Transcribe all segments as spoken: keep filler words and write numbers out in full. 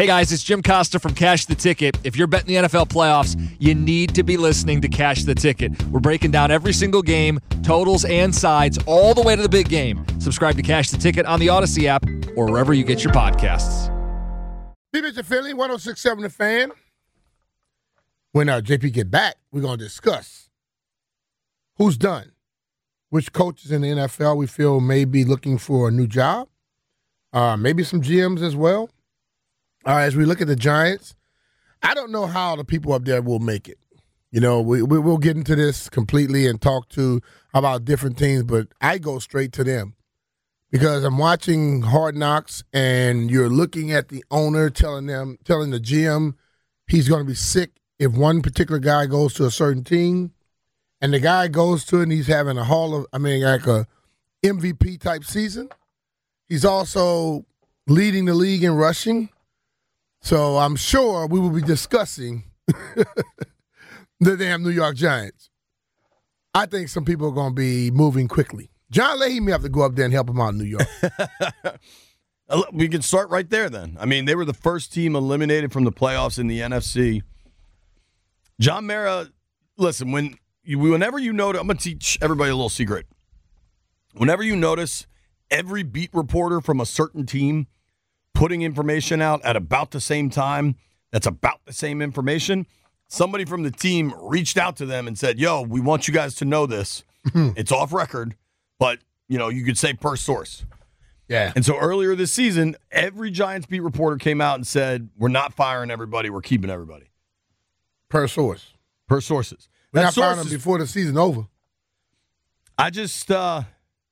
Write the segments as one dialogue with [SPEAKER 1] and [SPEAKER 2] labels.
[SPEAKER 1] Hey guys, it's Jim Costa from Cash the Ticket. If you're betting the N F L playoffs, you need to be listening to Cash the Ticket. We're breaking down every single game, totals and sides, all the way to the big game. Subscribe to Cash the Ticket on the Odyssey app or wherever you get your podcasts.
[SPEAKER 2] Be Mister Philly, one oh six point seven The Fan. When uh, J P get back, we're going to discuss who's done, which coaches in the N F L we feel may be looking for a new job, uh, maybe some G Ms as well. Uh, as we look at the Giants, I don't know how the people up there will make it. You know, we, we, we'll get into this completely and talk to about different things, but I go straight to them because I'm watching Hard Knocks and you're looking at the owner telling them, telling the G M he's going to be sick if one particular guy goes to a certain team, and the guy goes to it and he's having a Hall of, I mean, like a M V P type season. He's also leading the league in rushing. So I'm sure we will be discussing the damn New York Giants. I think some people are going to be moving quickly. John Leahy may have to go up there and help him out in New York.
[SPEAKER 3] We can start right there then. I mean, they were the first team eliminated from the playoffs in the N F C. John Mara, listen, when you, whenever you notice, I'm going to teach everybody a little secret. Whenever you notice every beat reporter from a certain team putting information out at about the same time, that's about the same information, somebody from the team reached out to them and said, yo, we want you guys to know this. It's off record, but, you know, you could say per source.
[SPEAKER 2] Yeah.
[SPEAKER 3] And so earlier this season, every Giants beat reporter came out and said, we're not firing everybody, we're keeping everybody.
[SPEAKER 2] Per source.
[SPEAKER 3] Per sources.
[SPEAKER 2] We're
[SPEAKER 3] That
[SPEAKER 2] not firing
[SPEAKER 3] source
[SPEAKER 2] them
[SPEAKER 3] is-
[SPEAKER 2] before the season over.
[SPEAKER 3] I just, uh,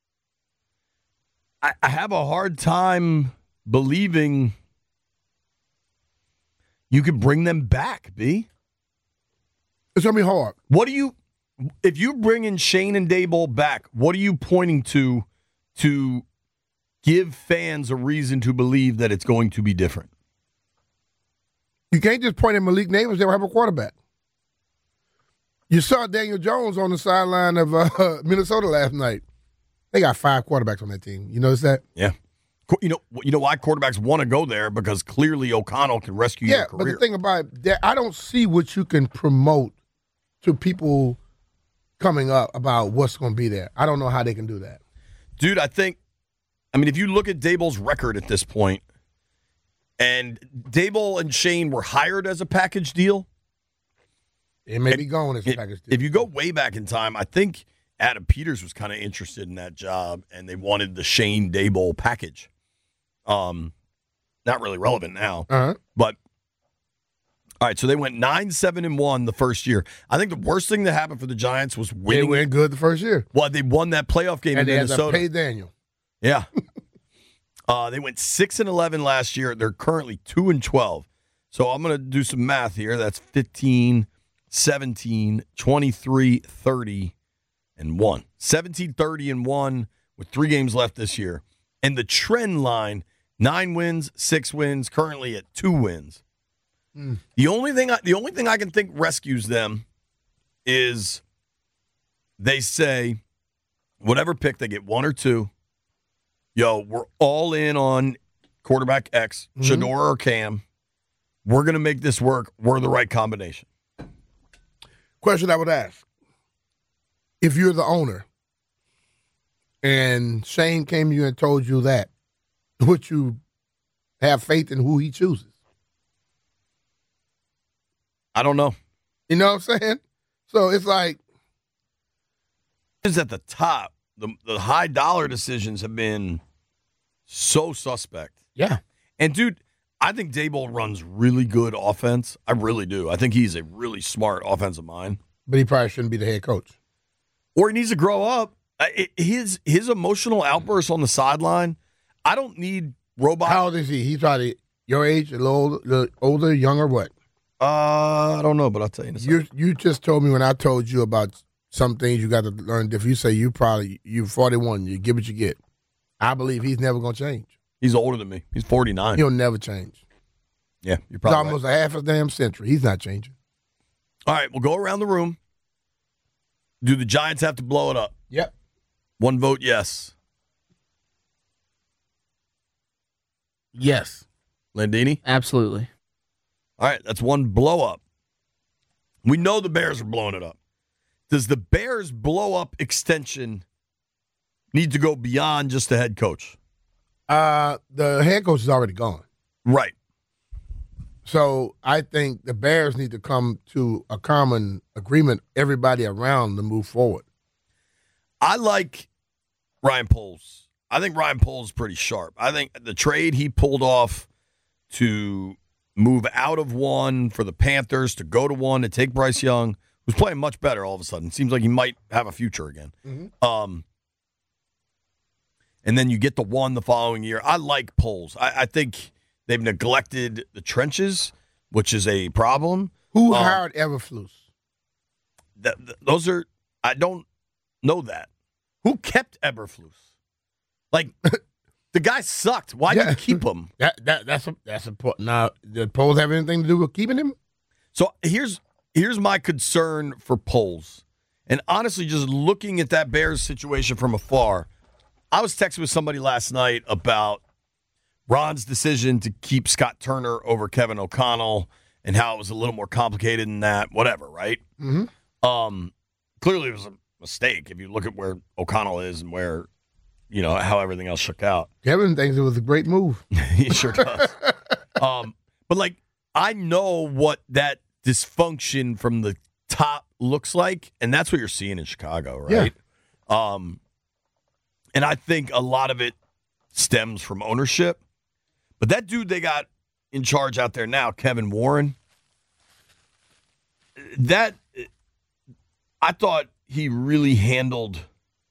[SPEAKER 3] I, I have a hard time believing you could bring them back, B.
[SPEAKER 2] It's going to be hard.
[SPEAKER 3] What do you, if you bring in Shane and Daboll back, what are you pointing to to give fans a reason to believe that it's going to be different?
[SPEAKER 2] You can't just point at Malik Neighbors. They don't have a quarterback. You saw Daniel Jones on the sideline of uh, Minnesota last night. They got five quarterbacks on that team. You notice that?
[SPEAKER 3] Yeah. You know, you know why quarterbacks want to go there? Because clearly O'Connell can rescue
[SPEAKER 2] Yeah,
[SPEAKER 3] your
[SPEAKER 2] but
[SPEAKER 3] career.
[SPEAKER 2] the thing about it, that I don't see what you can promote to people coming up about what's going to be there. I don't know how they can do that.
[SPEAKER 3] Dude, I think, I mean, if you look at Daboll's record at this point, and Daboll and Shane were hired as a package deal.
[SPEAKER 2] It may be going as a
[SPEAKER 3] It-
[SPEAKER 2] package deal.
[SPEAKER 3] If you go way back in time, I think Adam Peters was kind of interested in that job, and they wanted the Shane Daboll package. Um, not really relevant now,
[SPEAKER 2] Uh-huh.
[SPEAKER 3] but all right. So they went nine, seven, and one the first year. I think the worst thing that happened for the Giants was
[SPEAKER 2] They
[SPEAKER 3] winning.
[SPEAKER 2] went good the first year.
[SPEAKER 3] Well, they won that playoff game
[SPEAKER 2] And
[SPEAKER 3] in
[SPEAKER 2] they had to
[SPEAKER 3] Minnesota.
[SPEAKER 2] pay Daniel.
[SPEAKER 3] Yeah. uh, they went six and eleven last year. They're currently two and twelve. So I'm going to do some math here. That's fifteen, seventeen, twenty-three, thirty, and one. seventeen, thirty, and one with three games left this year. And the trend line, nine wins, six wins, currently at two wins.
[SPEAKER 2] Mm.
[SPEAKER 3] The only thing I, the only thing I can think rescues them is they say whatever pick they get, one or two, yo, we're all in on quarterback X,
[SPEAKER 2] Mhm.
[SPEAKER 3] Shador or Cam. We're going to make this work. We're the right combination.
[SPEAKER 2] Question I would ask. If you're the owner and Shane came to you and told you that, would you have faith in who he chooses?
[SPEAKER 3] I don't know.
[SPEAKER 2] You know what I'm saying? So it's like,
[SPEAKER 3] Is at the top. The the high dollar decisions have been so suspect.
[SPEAKER 2] yeah.
[SPEAKER 3] And dude, I think Daboll runs really good offense. I really do. I think he's a really smart offensive mind.
[SPEAKER 2] But he probably shouldn't be the head coach.
[SPEAKER 3] Or he needs to grow up. Uh, it- His his emotional outbursts on the sideline. I don't need robot.
[SPEAKER 2] How old is he? He's probably your age, a little older, little older, younger, what?
[SPEAKER 3] Uh, I don't know, but I'll tell you in a second.
[SPEAKER 2] You you just told me when I told you about some things you got to learn different. You say you probably, you forty-one, you get what you get. I believe he's never going to change.
[SPEAKER 3] He's older than me. He's forty-nine.
[SPEAKER 2] He'll never change.
[SPEAKER 3] Yeah, you're
[SPEAKER 2] It's
[SPEAKER 3] probably
[SPEAKER 2] almost
[SPEAKER 3] right.
[SPEAKER 2] a half a damn century. He's not changing.
[SPEAKER 3] All right, we'll go around the room. Do the Giants have to blow it up?
[SPEAKER 2] Yep.
[SPEAKER 3] One vote, yes.
[SPEAKER 2] Yes.
[SPEAKER 3] Landini?
[SPEAKER 4] Absolutely.
[SPEAKER 3] All right, that's one blow up. We know the Bears are blowing it up. Does the Bears blow up extension need to go beyond just the head coach?
[SPEAKER 2] Uh, the head coach is already gone.
[SPEAKER 3] Right.
[SPEAKER 2] So I think the Bears need to come to a common agreement, everybody around, to move forward.
[SPEAKER 3] I like Ryan Poles. I think Ryan Poles is pretty sharp. I think the trade he pulled off to move out of one for the Panthers to go to one to take Bryce Young, who's playing much better all of a sudden. Seems like he might have a future again. Mm-hmm. Um, and then you get the one the following year. I like Poles. I, I think they've neglected the trenches, which is a problem.
[SPEAKER 2] Who
[SPEAKER 3] um,
[SPEAKER 2] hired Eberflus?
[SPEAKER 3] Th- th- those are, I don't know that. Who kept Eberflus? Like, the guy sucked. Why
[SPEAKER 2] Yeah.
[SPEAKER 3] did you keep him?
[SPEAKER 2] That that that's a, that's important. Now, did Poles have anything to do with keeping him?
[SPEAKER 3] So here's here's my concern for Poles. And honestly, just looking at that Bears situation from afar, I was texting with somebody last night about Ron's decision to keep Scott Turner over Kevin O'Connell and how it was a little more complicated than that, whatever, right?
[SPEAKER 2] Mm-hmm.
[SPEAKER 3] Um, clearly it was a mistake if you look at where O'Connell is and where, you know, how everything else shook out.
[SPEAKER 2] Kevin thinks it was a great move.
[SPEAKER 3] He sure does. um, but, like, I know what that dysfunction from the top looks like, and that's what you're seeing in Chicago, right? Yeah. Um, and I think a lot of it stems from ownership. But that dude they got in charge out there now, Kevin Warren, that I thought he really handled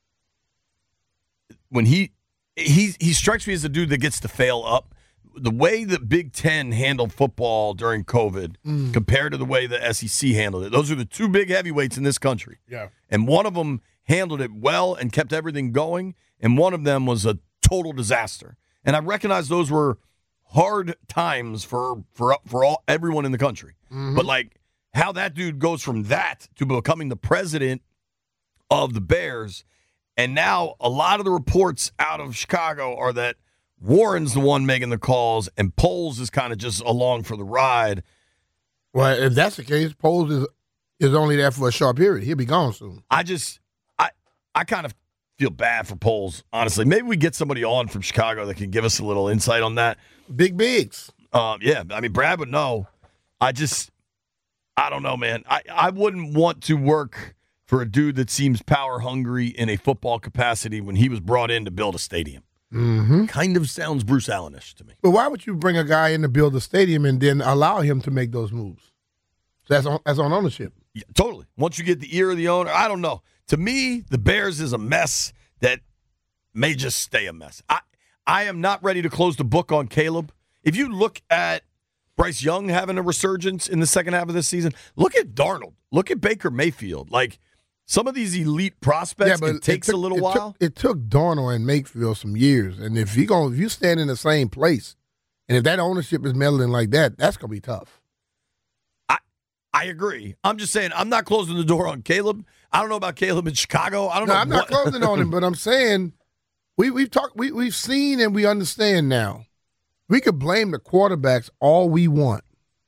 [SPEAKER 3] when he he he strikes me as a dude that gets to fail up. The way the Big Ten handled football during COVID mm. compared to the way the S E C handled it. Those are the two big heavyweights in this country.
[SPEAKER 2] Yeah.
[SPEAKER 3] And one of them handled it well and kept everything going, and one of them was a total disaster. And I recognize those were hard times for for for all everyone in the country. Mm-hmm. But like how that dude goes from that to becoming the president of the Bears, and now a lot of the reports out of Chicago are that Warren's the one making the calls and Poles is kind of just along for the ride.
[SPEAKER 2] Well, if that's the case, Poles is is only there for a short period. He'll be gone soon.
[SPEAKER 3] I just I I kind of feel bad for Poles, honestly. Maybe we get somebody on from Chicago that can give us a little insight on that.
[SPEAKER 2] Big Bigs.
[SPEAKER 3] Um, yeah, I mean, Brad would know. I just, I don't know, man. I, I wouldn't want to work for a dude that seems power hungry in a football capacity when he was brought in to build a stadium.
[SPEAKER 2] Mm-hmm.
[SPEAKER 3] Kind of sounds Bruce Allen-ish to me.
[SPEAKER 2] But why would you bring a guy in to build a stadium and then allow him to make those moves? That's on, that's on ownership.
[SPEAKER 3] Yeah, totally. Once you get the ear of the owner, I don't know. To me, the Bears is a mess that may just stay a mess. I, I am not ready to close the book on Caleb. If you look at Bryce Young having a resurgence in the second half of this season, look at Darnold. Look at Baker Mayfield. Like, some of these elite prospects, yeah, it takes it took, a little
[SPEAKER 2] it
[SPEAKER 3] while.
[SPEAKER 2] Took, it took Darnold and Mayfield some years. And if you go, if you stand in the same place, and if that ownership is meddling like that, that's going to be tough.
[SPEAKER 3] I I agree. I'm just saying, I'm not closing the door on Caleb. I don't know about Caleb in Chicago. I don't
[SPEAKER 2] no,
[SPEAKER 3] know.
[SPEAKER 2] I'm
[SPEAKER 3] what.
[SPEAKER 2] not closing on him, but I'm saying we, we've talked, we, we've seen and we understand now. We could blame the quarterbacks all we want.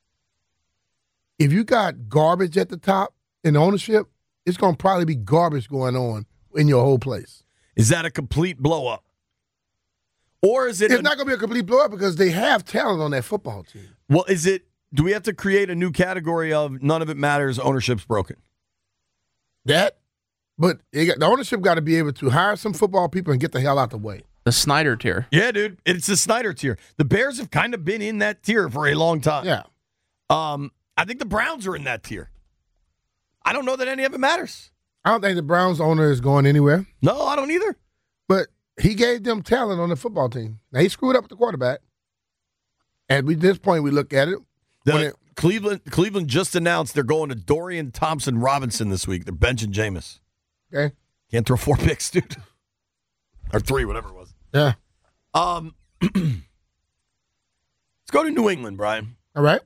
[SPEAKER 2] If you got garbage at the top in ownership, it's going to probably be garbage going on in your whole place.
[SPEAKER 3] Is that a complete blow-up? Or is it?
[SPEAKER 2] It's
[SPEAKER 3] a,
[SPEAKER 2] not going to be a complete blow-up because they have talent on that football team.
[SPEAKER 3] Well, is it? Do we have to create a new category of none of it matters, ownership's broken?
[SPEAKER 2] That, but it got, the ownership got to be able to hire some football people and get the hell out the way.
[SPEAKER 4] The Snyder tier.
[SPEAKER 3] Yeah, dude. It's the Snyder tier. The Bears have kind of been in that tier for a long time.
[SPEAKER 2] Yeah.
[SPEAKER 3] Um, I think the Browns are in that tier. I don't know that any of it matters.
[SPEAKER 2] I don't think the Browns owner is going anywhere.
[SPEAKER 3] No, I don't either.
[SPEAKER 2] But he gave them talent on the football team. Now, he screwed up with the quarterback. And at this point, we look at it.
[SPEAKER 3] The, it Cleveland Cleveland just announced they're going to Dorian Thompson-Robinson this week. They're benching Jameis.
[SPEAKER 2] Okay.
[SPEAKER 3] Can't throw four picks, dude. Or three, whatever it was.
[SPEAKER 2] Yeah.
[SPEAKER 3] Um, let's go to New England, Brian.
[SPEAKER 2] All right.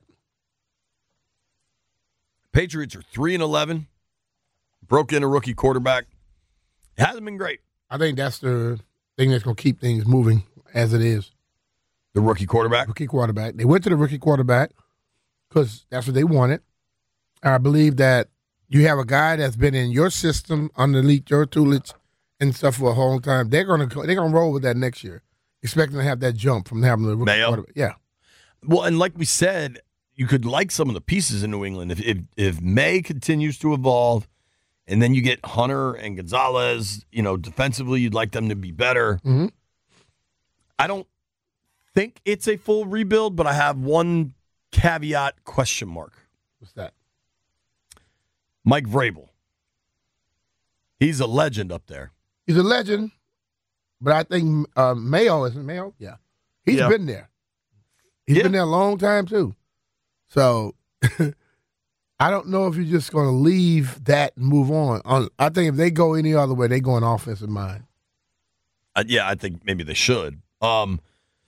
[SPEAKER 3] Patriots are three and eleven. Broke in a rookie quarterback. Hasn't been great.
[SPEAKER 2] I think that's the thing that's going to keep things moving as it is.
[SPEAKER 3] The rookie quarterback?
[SPEAKER 2] Rookie quarterback. They went to the rookie quarterback because that's what they wanted. I believe that you have a guy that's been in your system underneath your tutelage and stuff for a whole time. They're gonna they're gonna roll with that next year, expecting to have that jump from having the rookie
[SPEAKER 3] Mayo?
[SPEAKER 2] quarterback. Yeah.
[SPEAKER 3] Well, and like we said, you could like some of the pieces in New England if if, if May continues to evolve, and then you get Hunter and Gonzalez. You know, defensively, you'd like them to be better.
[SPEAKER 2] Mm-hmm.
[SPEAKER 3] I don't think it's a full rebuild, but I have one caveat question mark.
[SPEAKER 2] What's that?
[SPEAKER 3] Mike Vrabel. He's a legend up there.
[SPEAKER 2] He's a legend, but I think uh, Mayo, isn't Mayo? Yeah. He's
[SPEAKER 3] Yeah.
[SPEAKER 2] been there. He's
[SPEAKER 3] Yeah.
[SPEAKER 2] been there a long time, too. So I don't know if you're just going to leave that and move on. on. I think if they go any other way, they go in offensive mind.
[SPEAKER 3] Uh, yeah, I think maybe they should. Um,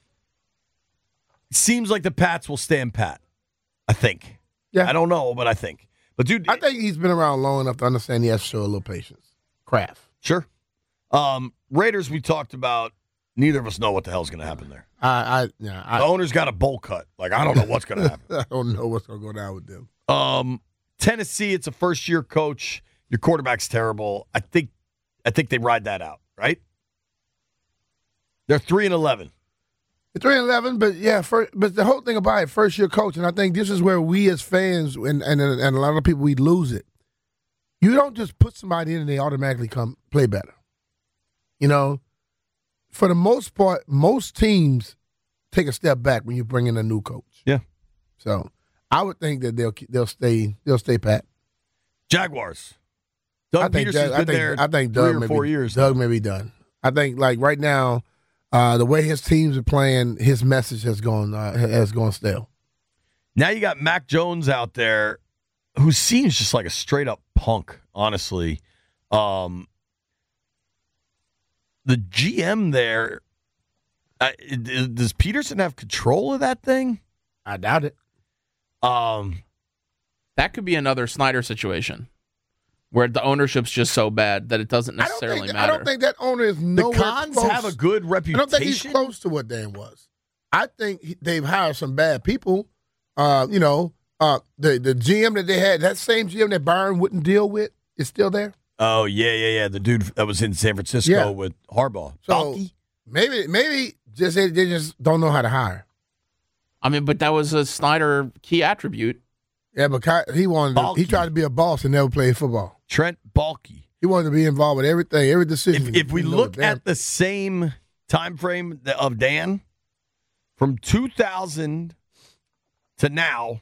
[SPEAKER 3] seems like the Pats will stand pat. I think.
[SPEAKER 2] Yeah.
[SPEAKER 3] I don't know, but I think. But dude,
[SPEAKER 2] I think he's been around long enough to understand he has to show a little patience. Craft.
[SPEAKER 3] sure. Um, Raiders, we talked about. Neither of us know what the hell's going to happen there.
[SPEAKER 2] I, I, yeah, I,
[SPEAKER 3] The owner's got a bowl cut. Like I don't know what's going to happen.
[SPEAKER 2] I don't know what's going to go down with them.
[SPEAKER 3] Um, Tennessee, it's a first-year coach. Your quarterback's terrible. I think, I think they ride that out, right? They're three and eleven.
[SPEAKER 2] It's three and eleven, but yeah, first, but the whole thing about it, first year coach, and I think this is where we as fans and, and and a lot of people we lose it. You don't just put somebody in and they automatically come play better. You know, for the most part, most teams take a step back when you bring in a new coach.
[SPEAKER 3] Yeah.
[SPEAKER 2] So I would think that they'll they'll stay they'll stay pat.
[SPEAKER 3] Jaguars. Doug
[SPEAKER 2] I think
[SPEAKER 3] Peterson's
[SPEAKER 2] Doug,
[SPEAKER 3] been
[SPEAKER 2] I think,
[SPEAKER 3] there
[SPEAKER 2] I think
[SPEAKER 3] three
[SPEAKER 2] Doug
[SPEAKER 3] or
[SPEAKER 2] may
[SPEAKER 3] four
[SPEAKER 2] be,
[SPEAKER 3] years.
[SPEAKER 2] Doug
[SPEAKER 3] now.
[SPEAKER 2] may be done. I think like right now. Uh, the way his teams are playing, his message has gone uh, has gone stale.
[SPEAKER 3] Now you got Mac Jones out there, who seems just like a straight up punk. Honestly, um, the G M there, uh, does Peterson have control of that thing?
[SPEAKER 2] I doubt it.
[SPEAKER 3] Um,
[SPEAKER 4] That could be another Snyder situation where the ownership's just so bad that it doesn't
[SPEAKER 2] I don't,
[SPEAKER 4] necessarily
[SPEAKER 2] think,
[SPEAKER 4] matter.
[SPEAKER 2] I don't think that owner is
[SPEAKER 3] the
[SPEAKER 2] nowhere
[SPEAKER 3] Cons
[SPEAKER 2] close.
[SPEAKER 3] have a good
[SPEAKER 2] I
[SPEAKER 3] reputation.
[SPEAKER 2] don't think he's close to what Dan was. I think he- they've hired some bad people. Uh, you know, uh, the the G M that they had, that same G M that Byron wouldn't deal with, is still there.
[SPEAKER 3] Oh yeah, yeah, yeah. The dude that was in San Francisco
[SPEAKER 2] Yeah.
[SPEAKER 3] with Harbaugh.
[SPEAKER 2] So
[SPEAKER 3] Balky?
[SPEAKER 2] maybe maybe just they, they just don't know how to hire.
[SPEAKER 4] I mean, but that was a Snyder key attribute.
[SPEAKER 2] Yeah, but Ky- he wanted to,
[SPEAKER 3] Balky.
[SPEAKER 2] he tried to be a boss and never played football.
[SPEAKER 3] Trent Balky.
[SPEAKER 2] He wanted to be involved with everything, every decision.
[SPEAKER 3] If, if we
[SPEAKER 2] You know,
[SPEAKER 3] look
[SPEAKER 2] damn-
[SPEAKER 3] at the same time frame of Dan, from two thousand to now,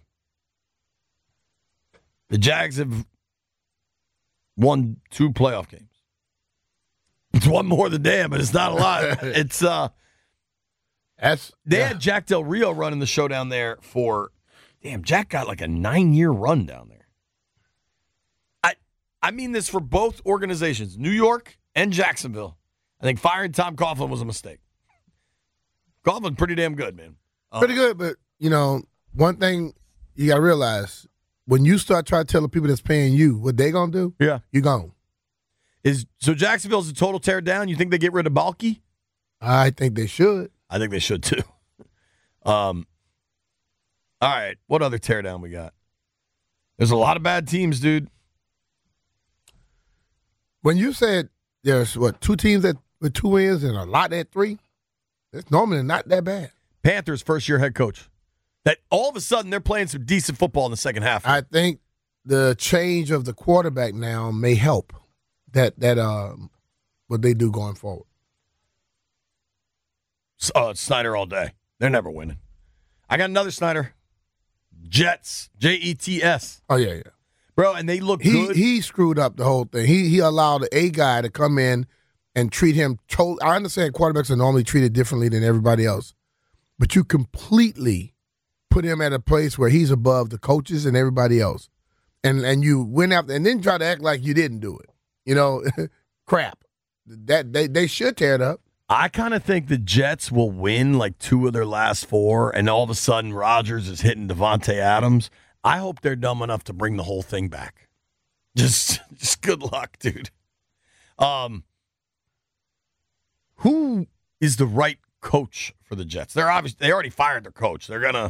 [SPEAKER 3] the Jags have won two playoff games. It's one more than Dan, but it's not a lot. It's uh,
[SPEAKER 2] that's
[SPEAKER 3] they
[SPEAKER 2] yeah.
[SPEAKER 3] had Jack Del Rio running the show down there for. Damn, Jack got like a nine-year run down there. I I mean this for both organizations, New York and Jacksonville. I think firing Tom Coughlin was a mistake. Coughlin's pretty damn good, man. Uh,
[SPEAKER 2] pretty good, but you know, one thing you gotta realize when you start trying to tell the people that's paying you what they gonna do,
[SPEAKER 3] Yeah.
[SPEAKER 2] you gone.
[SPEAKER 3] Is so Jacksonville's a total tear down? You think they get rid of Balky?
[SPEAKER 2] I think they should.
[SPEAKER 3] I think they should too. Um. All right, what other teardown we got? There's a lot of bad teams, dude.
[SPEAKER 2] When you said there's what two teams that with two wins and a lot at three, it's normally not that bad.
[SPEAKER 3] Panthers first year head coach. That all of a sudden they're playing some decent football in the second half.
[SPEAKER 2] I think the change of the quarterback now may help that that um what they do going forward.
[SPEAKER 3] Oh, it's Snyder all day. They're never winning. I got another Snyder. Jets. J E T S.
[SPEAKER 2] Oh yeah, yeah.
[SPEAKER 3] Bro, and they look
[SPEAKER 2] He
[SPEAKER 3] good.
[SPEAKER 2] he screwed up the whole thing. He he allowed a guy to come in and treat him totally. I understand quarterbacks are normally treated differently than everybody else, but you completely put him at a place where he's above the coaches and everybody else, and and you went after and then try to act like you didn't do it. You know, crap. That they they should tear it up.
[SPEAKER 3] I kind of think the Jets will win like two of their last four, and all of a sudden Rodgers is hitting Devontae Adams. I hope they're dumb enough to bring the whole thing back. Just, just good luck, dude. Um, who is the right coach for the Jets? They're obviously they already fired their coach. They're gonna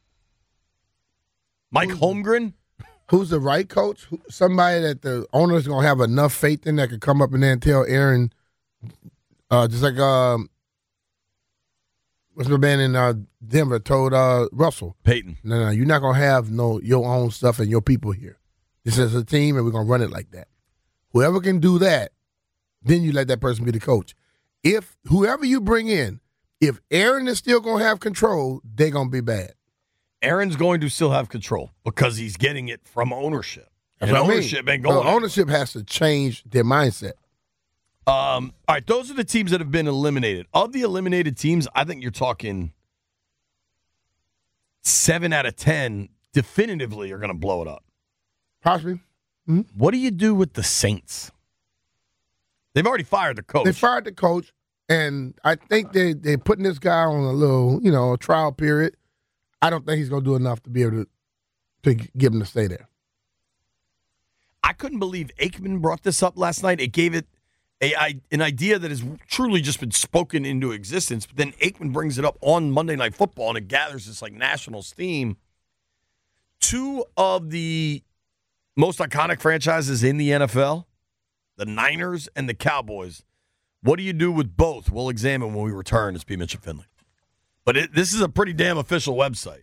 [SPEAKER 3] Mike
[SPEAKER 2] Who's,
[SPEAKER 3] Holmgren.
[SPEAKER 2] Who's the right coach? Who, somebody that the owner's gonna have enough faith in that could come up and then tell Aaron, uh, just like um, what's my man in uh, Denver told uh, Russell
[SPEAKER 3] Peyton.
[SPEAKER 2] No, no, you're not gonna have no your own stuff and your people here. This is a team, and we're gonna run it like that. Whoever can do that, then you let that person be the coach. If whoever you bring in, if Aaron is still gonna have control, they're gonna be bad.
[SPEAKER 3] Aaron's going to still have control because he's getting it from ownership.
[SPEAKER 2] That's
[SPEAKER 3] and
[SPEAKER 2] what I mean.
[SPEAKER 3] ownership ain't going.
[SPEAKER 2] Uh, ownership has to change their mindset.
[SPEAKER 3] Um, all right, those are the teams that have been eliminated. Of the eliminated teams, I think you're talking seven out of ten definitively are going to blow it up.
[SPEAKER 2] Possibly. Mm-hmm.
[SPEAKER 3] What do you do with the Saints? They've already fired the coach.
[SPEAKER 2] They fired the coach, and I think they they're putting this guy on a little, you know, trial period. I don't think he's going to do enough to be able to to get him to stay there.
[SPEAKER 3] I couldn't believe Aikman brought this up last night. It gave it a, a an idea that has truly just been spoken into existence. But then Aikman brings it up on Monday Night Football, and it gathers this like national steam. Two of the most iconic franchises in the N F L, the Niners and the Cowboys. What do you do with both? We'll examine when we return. It's P. Mitch and Finley. But it, this is a pretty damn official website.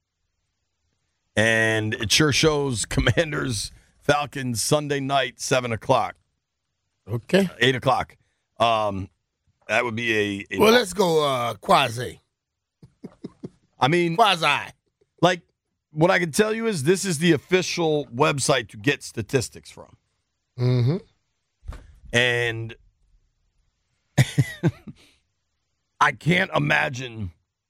[SPEAKER 3] And it sure shows Commanders, Falcons, Sunday night, seven o'clock.
[SPEAKER 2] Okay.
[SPEAKER 3] eight o'clock. Um, that would be a... a
[SPEAKER 2] well, let's go uh, quasi.
[SPEAKER 3] I mean...
[SPEAKER 2] Quasi.
[SPEAKER 3] Like, what I can tell you is this is the official website to get statistics from.
[SPEAKER 2] Mm-hmm.
[SPEAKER 3] And I can't imagine...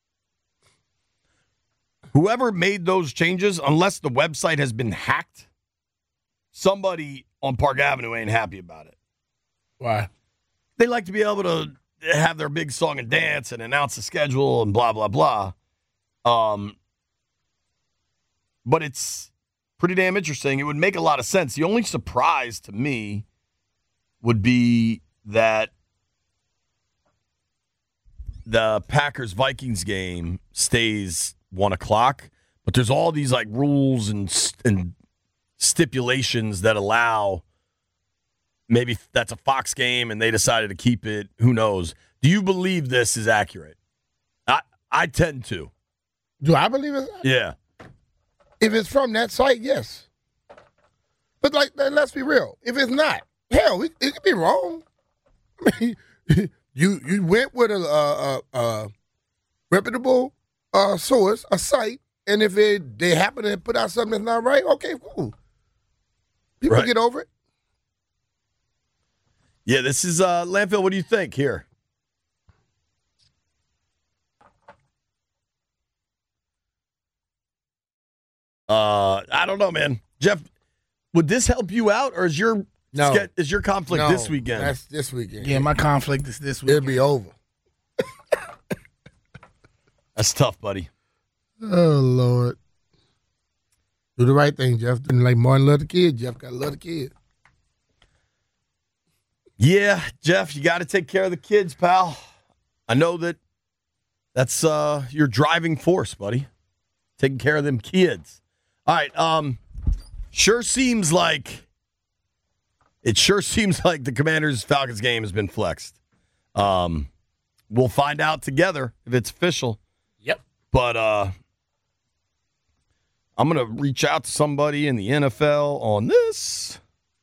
[SPEAKER 3] Whoever made those changes, unless the website has been hacked, somebody on Park Avenue ain't happy about it.
[SPEAKER 2] Why?
[SPEAKER 3] They like to be able to have their big song and dance and announce the schedule and blah, blah, blah. Um, but it's pretty damn interesting. It would make a lot of sense. The only surprise to me would be that the Packers-Vikings game stays one o'clock, but there's all these like rules and and stipulations that allow maybe that's a Fox game and they decided to keep it. Who knows? Do you believe this is accurate? I I tend to.
[SPEAKER 2] Do I believe it?
[SPEAKER 3] Yeah.
[SPEAKER 2] If it's from that site, yes. But like, let's be real. If it's not, hell, it, it could be wrong. I mean, you you went with a, a, a, a reputable uh, source, a site, and if it, they happen to put out something that's not right, okay, cool. People
[SPEAKER 3] Right.
[SPEAKER 2] get over it.
[SPEAKER 3] Yeah, this is uh, Landfill. What do you think here? Uh, I don't know, man. Jeff, would this help you out, or is your
[SPEAKER 2] No.
[SPEAKER 3] ske- is your conflict
[SPEAKER 2] No,
[SPEAKER 3] this weekend?
[SPEAKER 2] That's this weekend.
[SPEAKER 5] Yeah, my conflict is this week.
[SPEAKER 2] It'll be over.
[SPEAKER 3] That's tough, buddy.
[SPEAKER 2] Oh, Lord. Do the right thing, Jeff. Like Martin loved the kid, Jeff got to love the kid.
[SPEAKER 3] Yeah, Jeff, you got to take care of the kids, pal. I know that that's uh, your driving force, buddy. Taking care of them kids. All right. Um, sure seems like it sure seems like the Commanders Falcons game has been flexed. Um, we'll find out together if it's official.
[SPEAKER 5] Yep.
[SPEAKER 3] But uh, I'm gonna reach out to somebody in the N F L on this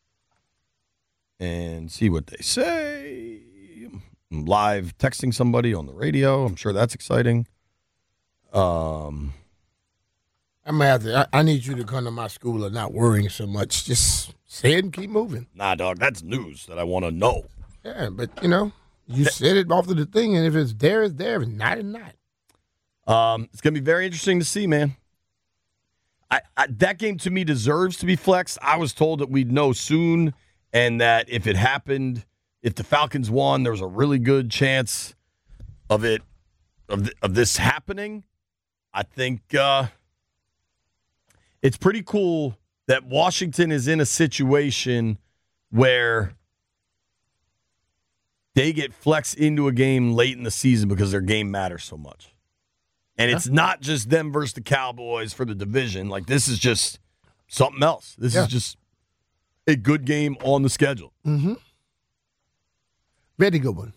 [SPEAKER 3] and see what they say. I'm live texting somebody on the radio. I'm sure that's exciting. Um.
[SPEAKER 2] I'm gonna have to. I, I need you to come to my school and not worrying so much. Just say it and keep moving.
[SPEAKER 3] Nah, dog, that's news that I want to know.
[SPEAKER 2] Yeah, but you know, you said it off of the thing, and if it's there, it's there. If it's not, it's not.
[SPEAKER 3] Um, it's going to be very interesting to see, man. I, I that game to me deserves to be flexed. I was told that we'd know soon, and that if it happened, if the Falcons won, there was a really good chance of it of th- of this happening. I think uh, it's pretty cool that Washington is in a situation where they get flexed into a game late in the season because their game matters so much. And yeah. It's not just them versus the Cowboys for the division. Like, this is just something else. This yeah. is just a good game on the schedule.
[SPEAKER 2] Mm-hmm. Very good one.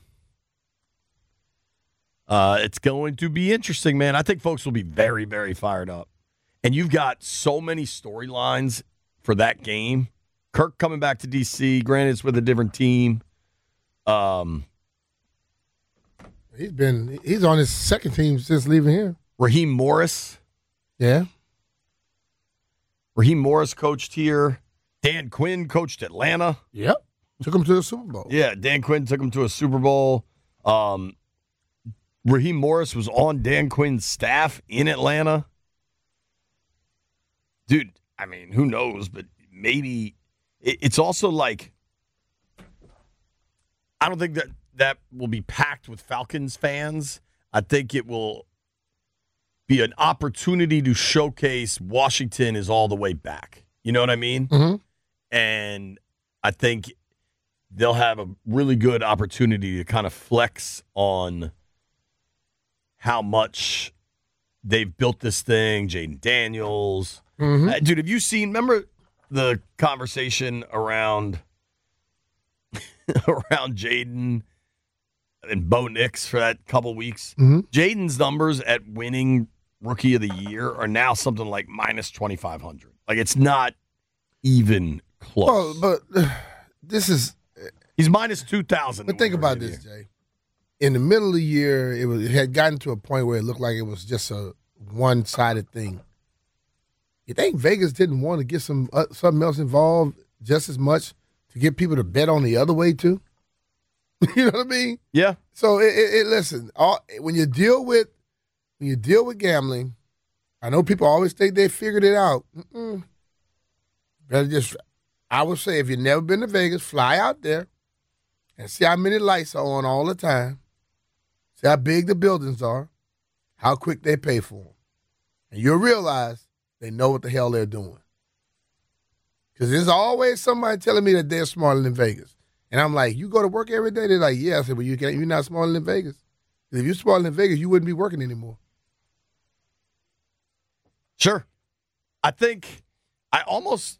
[SPEAKER 3] Uh, it's going to be interesting, man. I think folks will be very, very fired up. And you've got so many storylines for that game. Kirk coming back to D C, granted it's with a different team. Um,
[SPEAKER 2] he's been he's on his second team since leaving here.
[SPEAKER 3] Raheem Morris.
[SPEAKER 2] Yeah.
[SPEAKER 3] Raheem Morris coached here. Dan Quinn coached Atlanta.
[SPEAKER 2] Yep. Took him to the Super Bowl.
[SPEAKER 3] Yeah, Dan Quinn took him to a Super Bowl. Um, Raheem Morris was on Dan Quinn's staff in Atlanta. Dude, I mean, who knows? But maybe it, it's also like, I don't think that that will be packed with Falcons fans. I think it will be an opportunity to showcase Washington is all the way back. You know what I mean?
[SPEAKER 2] Mm-hmm.
[SPEAKER 3] And I think they'll have a really good opportunity to kind of flex on how much they've built this thing. Jaden Daniels.
[SPEAKER 2] Mm-hmm.
[SPEAKER 3] Uh, dude, have you seen, remember the conversation around around Jaden and Bo Nix for that couple weeks?
[SPEAKER 2] Mm-hmm.
[SPEAKER 3] Jaden's numbers at winning Rookie of the Year are now something like minus twenty-five hundred. Like, it's not even close.
[SPEAKER 2] Well, but uh, this is...
[SPEAKER 3] He's minus two thousand.
[SPEAKER 2] But think about this, Jay. In the middle of the year, it, was, it had gotten to a point where it looked like it was just a one-sided thing. You think Vegas didn't want to get some uh, something else involved just as much to get people to bet on the other way too? You know what I mean?
[SPEAKER 3] Yeah.
[SPEAKER 2] So it, it, it, listen, all, when you deal with when you deal with gambling, I know people always think they figured it out. Mm-mm. Better just, I would say, if you've never been to Vegas, fly out there and see how many lights are on all the time. See how big the buildings are, how quick they pay for them, and you'll realize they know what the hell they're doing. Because there's always somebody telling me that they're smarter than Vegas. And I'm like, you go to work every day? They're like, yeah. I said, well, you can't, you're not smarter than Vegas. Because if you're smarter than Vegas, you wouldn't be working anymore.
[SPEAKER 3] Sure. I think I almost...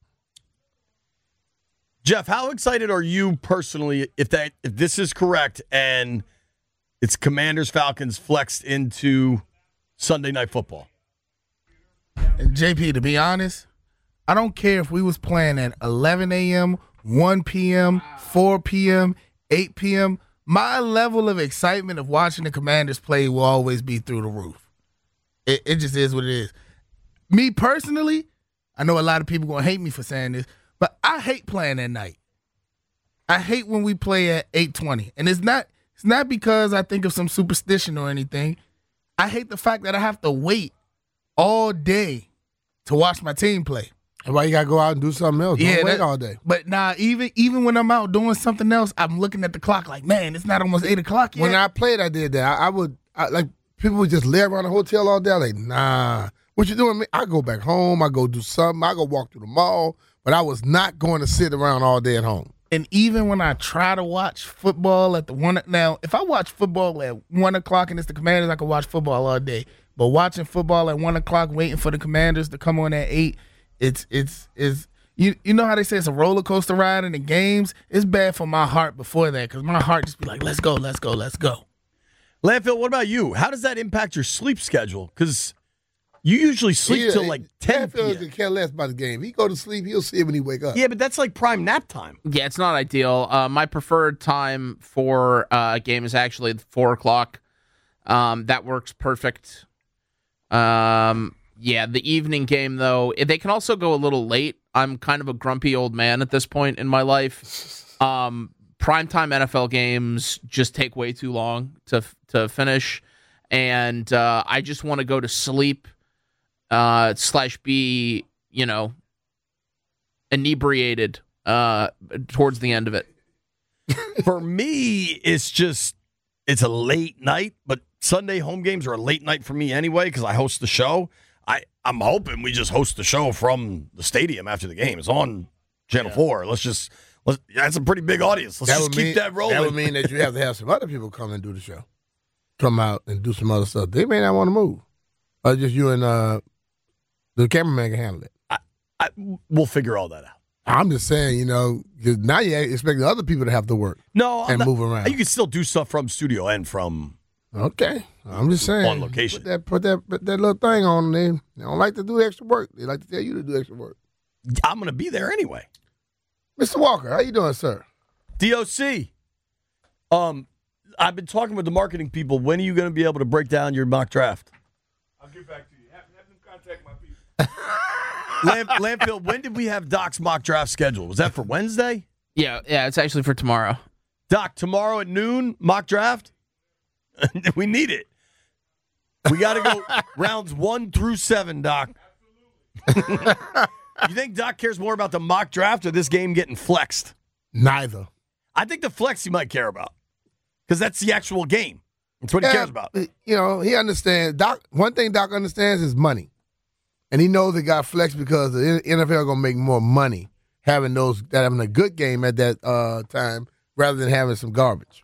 [SPEAKER 3] Jeff, how excited are you personally if that if this is correct and it's Commanders-Falcons flexed into Sunday Night Football?
[SPEAKER 5] J P, to be honest, I don't care if we was playing at eleven a.m., one p.m., four p.m., eight p.m. My level of excitement of watching the Commanders play will always be through the roof. It, it just is what it is. Me personally, I know a lot of people going to hate me for saying this, but I hate playing at night. I hate when we play at eight twenty. And it's not it's not because I think of some superstition or anything. I hate the fact that I have to wait all day to watch my team play.
[SPEAKER 2] And why you got to go out and do something else? Don't
[SPEAKER 5] Yeah,
[SPEAKER 2] wait
[SPEAKER 5] that-
[SPEAKER 2] all day.
[SPEAKER 5] But nah, even even when I'm out doing something else, I'm looking at the clock like, man, it's not almost eight o'clock yet.
[SPEAKER 2] When I played, I did that. I, I would, I, like, people would just lay around the hotel all day. I'm like, nah. What you doing? I go back home. I go do something. I go walk through the mall. But I was not going to sit around all day at home.
[SPEAKER 5] And even when I try to watch football at the one, now if I watch football at one o'clock and it's the Commanders, I can watch football all day. But watching football at one o'clock, waiting for the Commanders to come on at eight, it's it's is you you know how they say it's a roller coaster ride in the games. It's bad for my heart before that because my heart just be like, let's go, let's go, let's go.
[SPEAKER 3] Landfill, what about you? How does that impact your sleep schedule? Because you usually sleep
[SPEAKER 2] Yeah,
[SPEAKER 3] till like ten
[SPEAKER 2] Landfill
[SPEAKER 3] p.m.
[SPEAKER 2] could care less about the game. He go to sleep. He'll see it when he wake up.
[SPEAKER 3] Yeah, but that's like prime nap time.
[SPEAKER 4] Yeah, it's not ideal. Uh, my preferred time for uh, a game is actually four o'clock. Um, that works perfect. Um, yeah, the evening game, though, they can also go a little late. I'm kind of a grumpy old man at this point in my life. Um, primetime N F L games just take way too long to to finish, and uh, I just want to go to sleep uh, slash be, you know, inebriated uh, towards the end of it.
[SPEAKER 3] For me, it's just, it's a late night, but Sunday home games are a late night for me anyway because I host the show. I, I'm hoping we just host the show from the stadium after the game. It's on Channel
[SPEAKER 4] Yeah.
[SPEAKER 3] four. Let's just Let's, that's a pretty big audience. Let's
[SPEAKER 2] That
[SPEAKER 3] just
[SPEAKER 2] would
[SPEAKER 3] keep
[SPEAKER 2] mean
[SPEAKER 3] that rolling.
[SPEAKER 2] that would mean that you have to have some other people come and do the show, come out and do some other stuff. They may not want to move, or just you and uh, the cameraman can handle it.
[SPEAKER 3] I, I, we'll figure all that out.
[SPEAKER 2] I'm just saying, you know, 'cause now you expect other people to have to work
[SPEAKER 3] No, I'm
[SPEAKER 2] and
[SPEAKER 3] not-
[SPEAKER 2] move around.
[SPEAKER 3] You can still do stuff from studio and from.
[SPEAKER 2] Okay, I'm just saying.
[SPEAKER 3] On location.
[SPEAKER 2] Put that, put that, put that little thing on there. They don't like to do extra work. They like to tell you to do extra work.
[SPEAKER 3] I'm going to be there anyway.
[SPEAKER 2] Mister Walker, how you doing, sir?
[SPEAKER 3] D O C. Um, I've been talking with the marketing people. When are you going to be able to break down your mock draft?
[SPEAKER 6] I'll get back to you. Have, have them contact my people.
[SPEAKER 3] Lamp, Lampfield, when did we have Doc's mock draft scheduled? Was that for Wednesday?
[SPEAKER 4] Yeah, yeah, it's actually for tomorrow.
[SPEAKER 3] Doc, tomorrow at noon, mock draft? We need it. We got to go rounds one through seven, Doc. You think Doc cares more about the mock draft or this game getting flexed?
[SPEAKER 2] Neither.
[SPEAKER 3] I think the flex he might care about because that's the actual game. That's what he
[SPEAKER 2] Yeah,
[SPEAKER 3] cares about.
[SPEAKER 2] You know, he understands. Doc. One thing Doc understands is money, and he knows it got flexed because the N F L gonna make more money having those having a good game at that uh, time rather than having some garbage.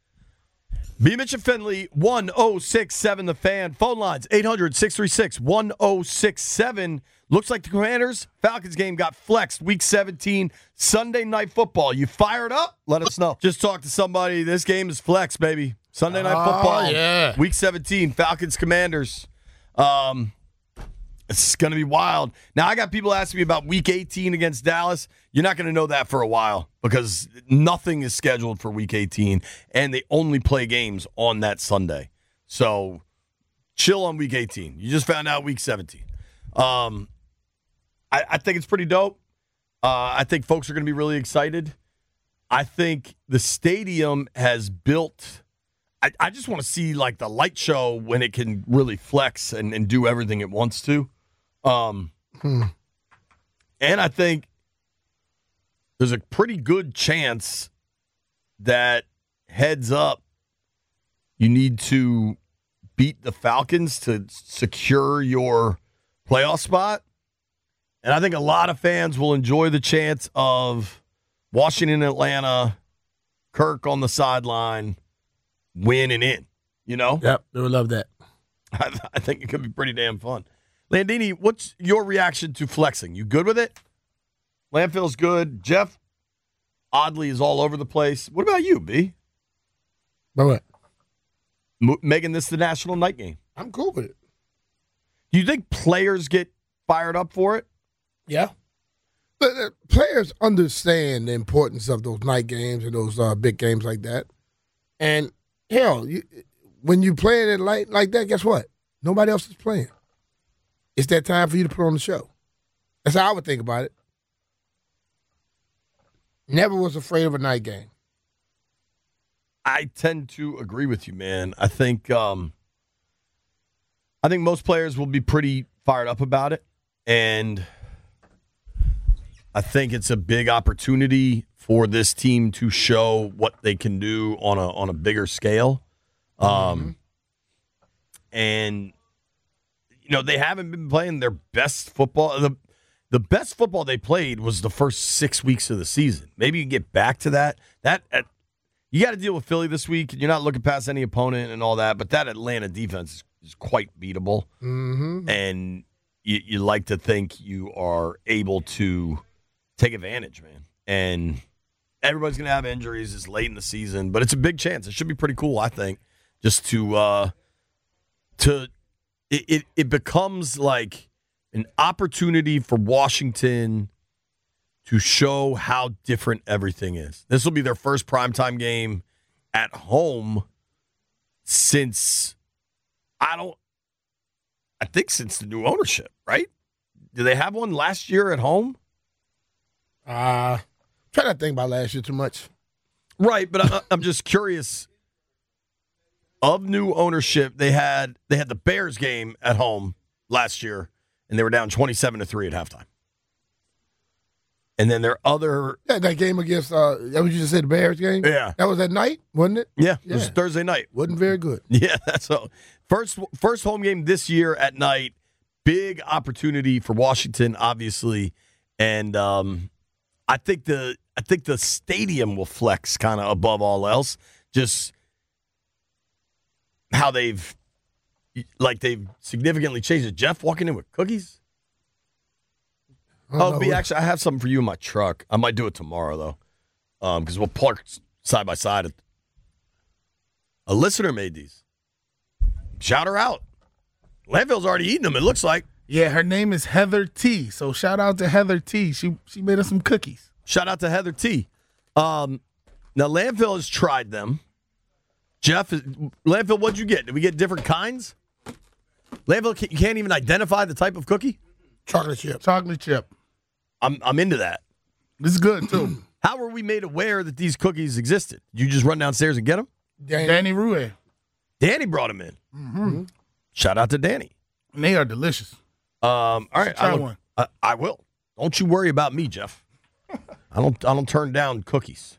[SPEAKER 3] B. Mitch and Finley, one oh six seven The Fan. Phone lines, eight hundred, six three six, one oh six seven. Looks like the Commanders Falcons game got flexed week seventeen, Sunday Night Football. You fired up? Let us know. Just talk to somebody. This game is flexed, baby. Sunday Night
[SPEAKER 2] Oh,
[SPEAKER 3] Football.
[SPEAKER 2] yeah.
[SPEAKER 3] Week seventeen, Falcons Commanders. Um, it's going to be wild. Now, I got people asking me about week eighteen against Dallas. You're not going to know that for a while because nothing is scheduled for week eighteen, and they only play games on that Sunday. So chill on week eighteen. You just found out week seventeen. Um, I, I think it's pretty dope. Uh, I think folks are going to be really excited. I think the stadium has built – I, I just want to see, like, the light show when it can really flex and, and do everything it wants to. Um,
[SPEAKER 2] Hmm.
[SPEAKER 3] And I think there's a pretty good chance that heads up, you need to beat the Falcons to secure your playoff spot. And I think a lot of fans will enjoy the chance of Washington, Atlanta, Kirk on the sideline, win and in. You know?
[SPEAKER 2] Yep, they would love that.
[SPEAKER 3] I, I think it could be pretty damn fun. Landini, what's your reaction to flexing? You good with it? Landfill's good. Jeff, oddly, is all over the place. What about you, B?
[SPEAKER 2] But what?
[SPEAKER 3] M- making this the national night game.
[SPEAKER 2] I'm cool with it.
[SPEAKER 3] Do you think players get fired up for it?
[SPEAKER 2] Yeah. But uh, players understand the importance of those night games and those uh, big games like that. And, hell, you, when you play it like, like that, guess what? Nobody else is playing. It's that time for you to put on the show. That's how I would think about it. Never was afraid of a night game.
[SPEAKER 3] I tend to agree with you, man. I think um, I think most players will be pretty fired up about it. And I think it's a big opportunity for this team to show what they can do on a on a bigger scale. Um, mm-hmm. And, you know, they haven't been playing their best football. The, the best football they played was the first six weeks of the season. Maybe you get back to that. That at, you got to deal with Philly this week. You're not looking past any opponent and all that, but that Atlanta defense is, is quite beatable.
[SPEAKER 2] Mm-hmm.
[SPEAKER 3] And you, you like to think you are able to take advantage, man. And everybody's going to have injuries. It's late in the season, but it's a big chance. It should be pretty cool, I think, just to uh, to it, it, it becomes like an opportunity for Washington to show how different everything is. This will be their first primetime game at home since, I don't, I think since the new ownership, right? Did they have one last year at home?
[SPEAKER 2] Uh, try not to think about last year too much.
[SPEAKER 3] Right, but I, I'm just curious. Of new ownership, they had they had the Bears game at home last year, and they were down twenty-seven to three at halftime. And then their other
[SPEAKER 2] Yeah, that game against, uh, that was you just said, the Bears game?
[SPEAKER 3] Yeah.
[SPEAKER 2] That was at night, wasn't it?
[SPEAKER 3] yeah, it was
[SPEAKER 2] Yeah.
[SPEAKER 3] Thursday night.
[SPEAKER 2] Wasn't very good.
[SPEAKER 3] Yeah, that's all. First first home game this year at night. Big opportunity for Washington, obviously, and um, I think the I think the stadium will flex kind of above all else. Just how they've, like they've significantly changed it. Jeff walking in with cookies? Oh, B, actually, I have something for you in my truck. I might do it tomorrow, though, because um, we'll park side by side. A listener made these. Shout her out. Landfill's already eaten them, it looks like.
[SPEAKER 5] Yeah, her name is Heather T. So shout out to Heather T. She she made us some cookies.
[SPEAKER 3] Shout out to Heather T. Um, now, Landfill has tried them. Jeff, Landfill, what'd you get? Did we get different kinds? Landfill, you can't even identify the type of cookie?
[SPEAKER 2] Chocolate chip.
[SPEAKER 5] Chocolate chip.
[SPEAKER 3] I'm I'm into that.
[SPEAKER 5] This is good, too.
[SPEAKER 3] How were we made aware that these cookies existed? Did you just run downstairs and get them?
[SPEAKER 2] Danny,
[SPEAKER 5] Danny Rue.
[SPEAKER 3] Danny brought them in.
[SPEAKER 5] Mm-hmm.
[SPEAKER 3] Shout out to Danny.
[SPEAKER 5] And they are delicious.
[SPEAKER 3] Um, all right,
[SPEAKER 5] try
[SPEAKER 3] I, will,
[SPEAKER 5] one.
[SPEAKER 3] I, I will. Don't you worry about me, Jeff. I don't. I don't turn down cookies.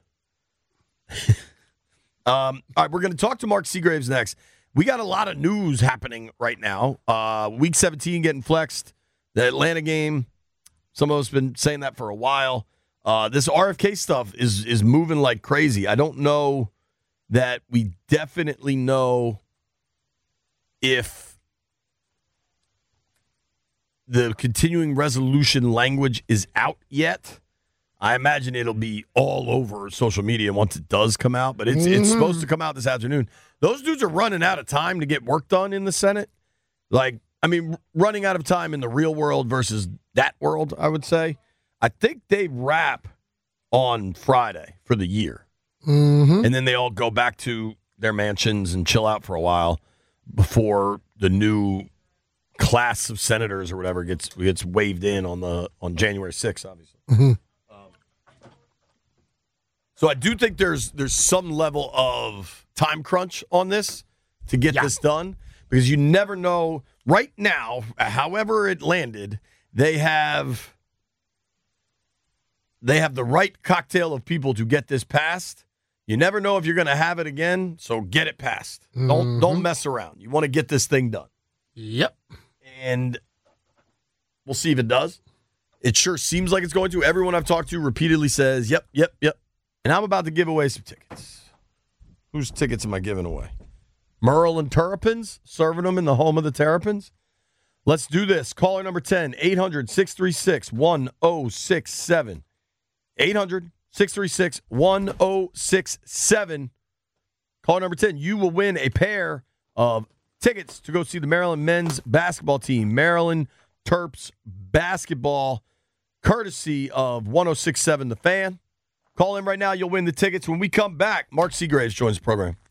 [SPEAKER 3] um, all right, we're going to talk to Mark Seagraves next. We got a lot of news happening right now. Uh, week seventeen getting flexed. The Atlanta game. Some of us have been saying that for a while. Uh, this R F K stuff is is moving like crazy. I don't know that we definitely know if the continuing resolution language is out yet. I imagine it'll be all over social media once it does come out, but it's mm-hmm. it's supposed to come out this afternoon. Those dudes are running out of time to get work done in the Senate. Like, I mean, running out of time in the real world versus that world, I would say. I think they wrap on Friday for the year.
[SPEAKER 2] Mm-hmm.
[SPEAKER 3] And then they all go back to their mansions and chill out for a while before the new class of senators or whatever gets gets waved in on the on January sixth, obviously.
[SPEAKER 2] Mm-hmm.
[SPEAKER 3] Um, so I do think there's there's some level of time crunch on this to get yeah. this done, because you never know. Right now, however it landed, they have they have the right cocktail of people to get this passed. You never know if you're going to have it again, so get it passed. Mm-hmm. Don't don't mess around. You want to get this thing done.
[SPEAKER 2] Yep.
[SPEAKER 3] And we'll see if it does. It sure seems like it's going to. Everyone I've talked to repeatedly says, yep, yep, yep. And I'm about to give away some tickets. Whose tickets am I giving away? Merle and Terrapins, serving them in the home of the Terrapins. Let's do this. Caller number ten, eight hundred, six three six, one oh six seven. eight hundred, six three six, one oh six seven. Caller number ten, you will win a pair of tickets to go see the Maryland men's basketball team, Maryland Terps basketball, courtesy of one oh six seven The Fan. Call in right now. You'll win the tickets. When we come back, Mark Seagraves joins the program.